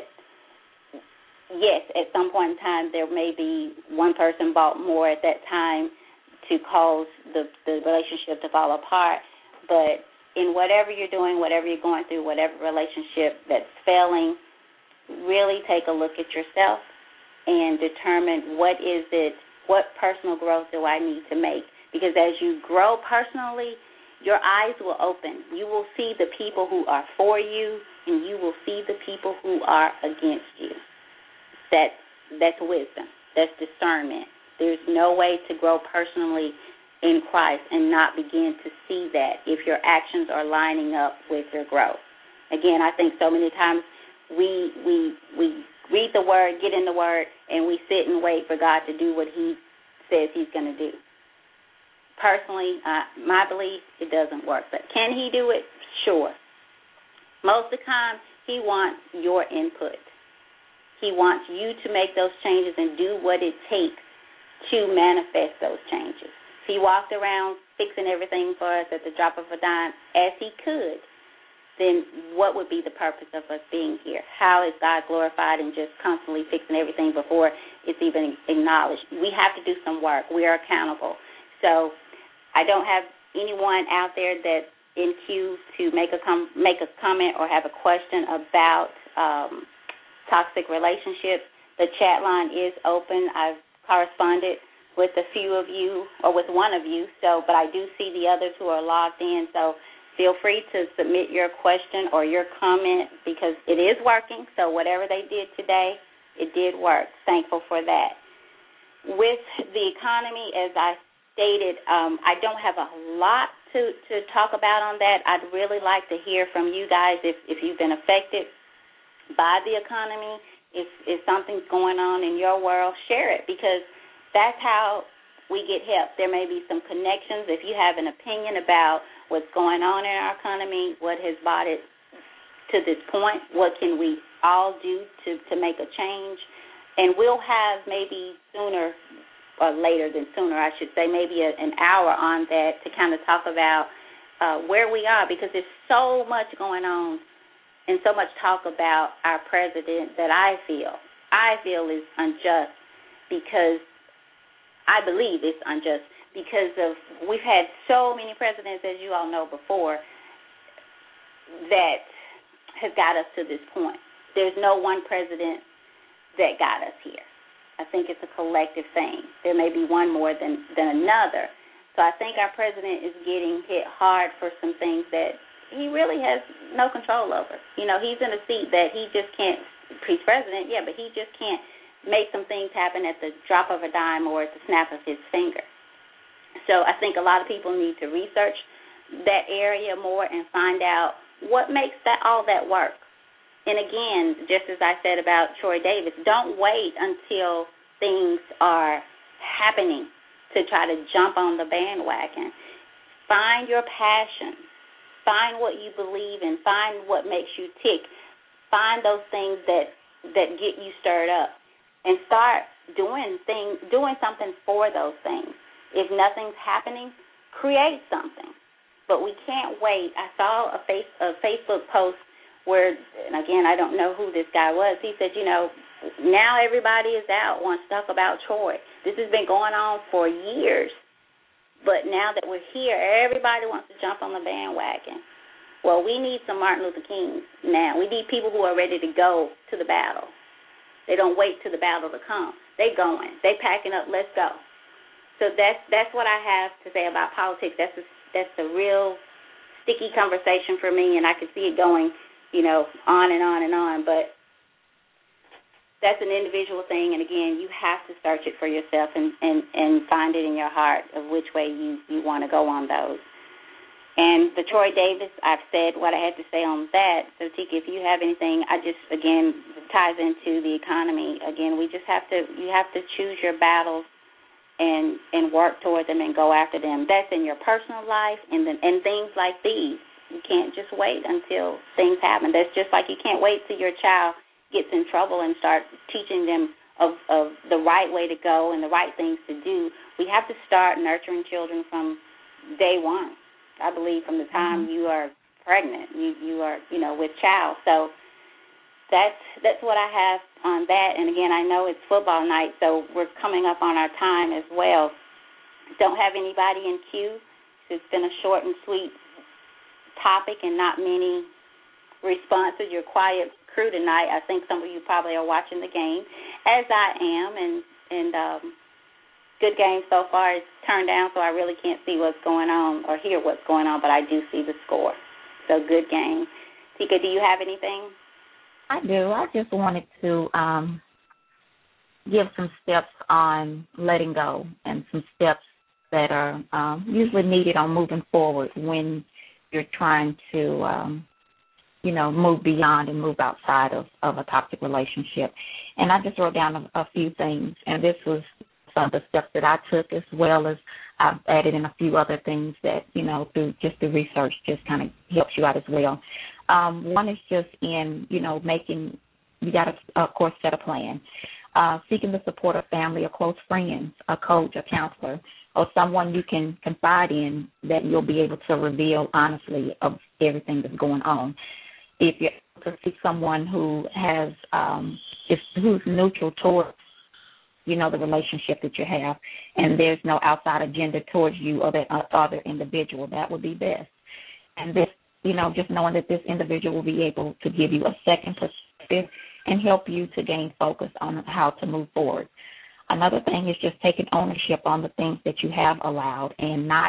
yes, at some point in time, there may be one person bought more at that time to cause the, the relationship to fall apart. But in whatever you're doing, whatever you're going through, whatever relationship that's failing, really take a look at yourself and determine what is it, what personal growth do I need to make. Because as you grow personally, your eyes will open. You will see the people who are for you, and you will see the people who are against you. That's, that's wisdom. That's discernment. There's no way to grow personally in Christ and not begin to see that if your actions are lining up with your growth. Again, I think so many times we we we read the Word, get in the Word, and we sit and wait for God to do what He says He's going to do. Personally, uh, my belief, it doesn't work. But can He do it? Sure. Most of the time, He wants your input. He wants you to make those changes and do what it takes to manifest those changes. If He walked around fixing everything for us at the drop of a dime, as He could, then what would be the purpose of us being here? How is God glorified in just constantly fixing everything before it's even acknowledged? We have to do some work. We are accountable. So I don't have anyone out there that's in queue to make a com- make a comment or have a question about um, toxic relationships. The chat line is open. I've corresponded with a few of you, or with one of you, so, but I do see the others who are logged in, so feel free to submit your question or your comment, because it is working, so whatever they did today, it did work. Thankful for that. With the economy, as I stated, um, I don't have a lot to, to talk about on that. I'd really like to hear from you guys if, if you've been affected by the economy, if, if something's going on in your world, share it, because that's how we get help. There may be some connections. If you have an opinion about what's going on in our economy, what has brought it to this point, what can we all do to, to make a change, and we'll have maybe sooner or later than sooner, I should say, maybe a, an hour on that to kind of talk about uh, where we are, because there's so much going on and so much talk about our president that I feel, I feel is unjust, because I believe it's unjust because of, we've had so many presidents, as you all know before, that has got us to this point. There's no one president that got us here. I think it's a collective thing. There may be one more than, than another. So I think our president is getting hit hard for some things that he really has no control over. You know, he's in a seat that he just can't, he's president, yeah, but he just can't make some things happen at the drop of a dime or at the snap of his finger. So I think a lot of people need to research that area more and find out what makes that all that work. And again, just as I said about Troy Davis, don't wait until things are happening to try to jump on the bandwagon. Find your passion find what you believe in, find what makes you tick, find those things that that get you stirred up, and start doing things, doing something for those things. If nothing's happening, create something. But we can't wait. I saw a, face, a Facebook post where, and again, I don't know who this guy was. He said, you know, now everybody is out, wants to talk about Troy. This has been going on for years. But now that we're here, everybody wants to jump on the bandwagon. Well, we need some Martin Luther Kings now. We need people who are ready to go to the battle. They don't wait till the battle to come. They going. They packing up. Let's go. So that's that's what I have to say about politics. That's a, that's a real sticky conversation for me, and I can see it going, you know, on and on and on. But that's an individual thing, and again, you have to search it for yourself and, and, and find it in your heart of which way you, you want to go on those. And the Troy Davis, I've said what I had to say on that. So, Tika, if you have anything, I just, again, ties into the economy. Again, we just have to, you have to choose your battles and and work toward them and go after them. That's in your personal life and then and things like these. You can't just wait until things happen. That's just like you can't wait till your child gets in trouble and start teaching them of, of the right way to go and the right things to do. We have to start nurturing children from day one. I believe from the time mm-hmm. you are pregnant, you you are you know with child. So that's that's what I have on that. And again, I know it's football night, so we're coming up on our time as well. Don't have anybody in queue. So it's been a short and sweet topic and not many responses. You're quiet crew tonight. I think some of you probably are watching the game, as I am, and and. Um, Good game so far. It's turned down, so I really can't see what's going on or hear what's going on, but I do see the score. So good game. Tika, do you have anything? I do. I just wanted to um, give some steps on letting go and some steps that are um, usually needed on moving forward when you're trying to, um, you know, move beyond and move outside of, of a toxic relationship. And I just wrote down a, a few things, and this was some of the steps that I took, as well as I've added in a few other things that, you know, through just the research just kind of helps you out as well. Um, one is just in, you know, making, you got to, of course, set a plan. Uh, seeking the support of family or close friends, a coach, a counselor, or someone you can confide in that you'll be able to reveal honestly of everything that's going on. If you're able to seek someone who has, um, is, who's neutral towards, you know, the relationship that you have, and there's no outside agenda towards you or that other individual, that would be best. And this, you know, just knowing that this individual will be able to give you a second perspective and help you to gain focus on how to move forward. Another thing is just taking ownership on the things that you have allowed and not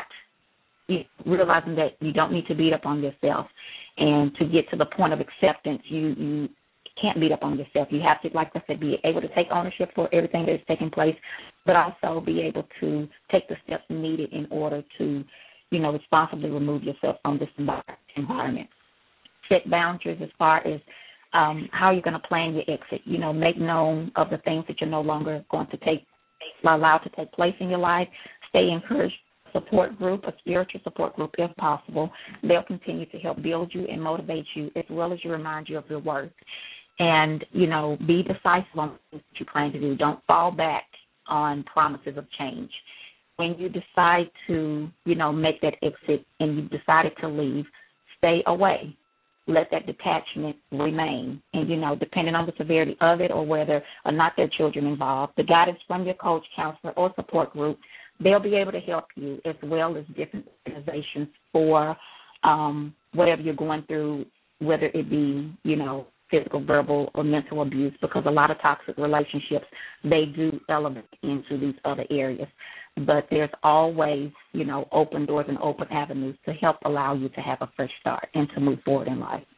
realizing that you don't need to beat up on yourself. And to get to the point of acceptance, you, you can't beat up on yourself. You have to, like I said, be able to take ownership for everything that is taking place, but also be able to take the steps needed in order to, you know, responsibly remove yourself from this environment. Set boundaries as far as um, how you're going to plan your exit. You know, make known of the things that you're no longer going to take, allow to take place in your life. Stay encouraged. Support group, a spiritual support group if possible. They'll continue to help build you and motivate you as well as you remind you of your worth. And, you know, be decisive on what you plan to do. Don't fall back on promises of change. When you decide to, you know, make that exit and you've decided to leave, stay away. Let that detachment remain. And, you know, depending on the severity of it or whether or not there are children involved, the guidance from your coach, counselor, or support group, they'll be able to help you as well as different organizations for um, whatever you're going through, whether it be, you know, physical, verbal, or mental abuse, because a lot of toxic relationships, they do elevate into these other areas. But there's always, you know, open doors and open avenues to help allow you to have a fresh start and to move forward in life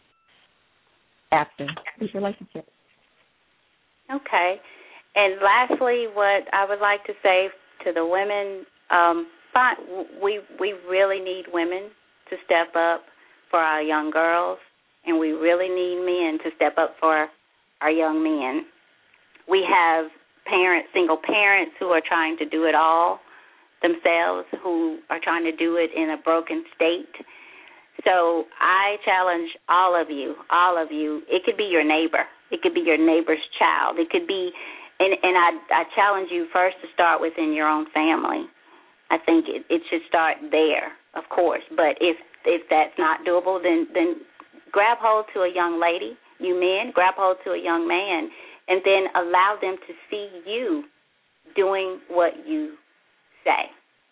after these relationships. Okay. And lastly, what I would like to say to the women, um, we we really need women to step up for our young girls, and we really need men to step up for our young men. We have parents, single parents, who are trying to do it all themselves, who are trying to do it in a broken state. So I challenge all of you, all of you. It could be your neighbor. It could be your neighbor's child. It could be, and, and I, I challenge you first to start within your own family. I think it, it should start there, of course. But if if that's not doable, then then grab hold to a young lady, you men, grab hold to a young man, and then allow them to see you doing what you say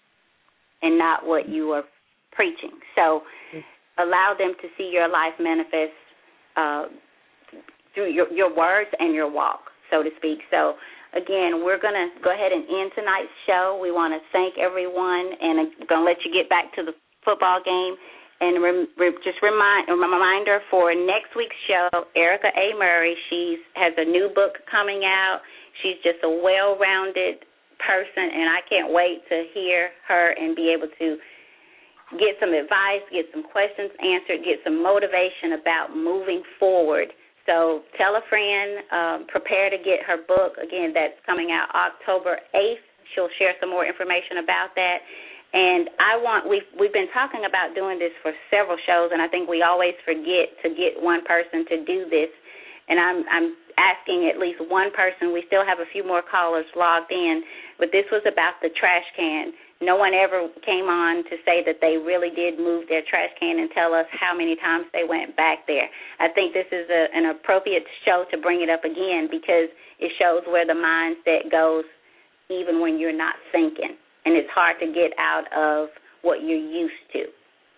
and not what you are preaching. So allow them to see your life manifest uh, through your, your words and your walk, so to speak. So, again, we're going to go ahead and end tonight's show. We want to thank everyone, and I'm going to let you get back to the football game. And rem, re, just remind, a reminder for next week's show, Erica A. Murray, she has a new book coming out. She's just a well-rounded person, and I can't wait to hear her and be able to get some advice, get some questions answered, get some motivation about moving forward. So tell a friend, um, prepare to get her book. Again, that's coming out October eighth. She'll share some more information about that. And I want, we've, we've been talking about doing this for several shows, and I think we always forget to get one person to do this. And I'm, I'm asking at least one person. We still have a few more callers logged in, but this was about the trash can. No one ever came on to say that they really did move their trash can and tell us how many times they went back there. I think this is a, an appropriate show to bring it up again because it shows where the mindset goes even when you're not thinking. And it's hard to get out of what you're used to.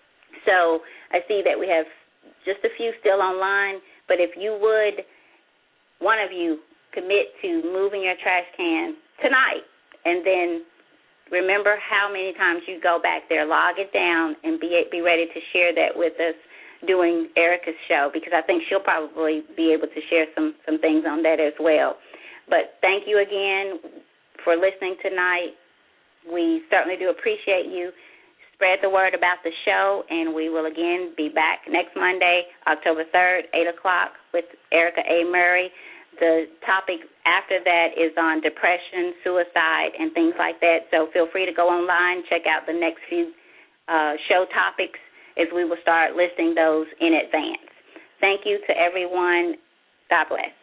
So I see that we have just a few still online, but if you would, one of you, commit to moving your trash can tonight, and then remember how many times you go back there, log it down, and be be ready to share that with us during Erica's show, because I think she'll probably be able to share some, some things on that as well. But thank you again for listening tonight. We certainly do appreciate you. Spread the word about the show, and we will again be back next Monday, October third, eight o'clock, with Erica A. Murray. The topic after that is on depression, suicide, and things like that. So feel free to go online, check out the next few uh, show topics as we will start listing those in advance. Thank you to everyone. God bless.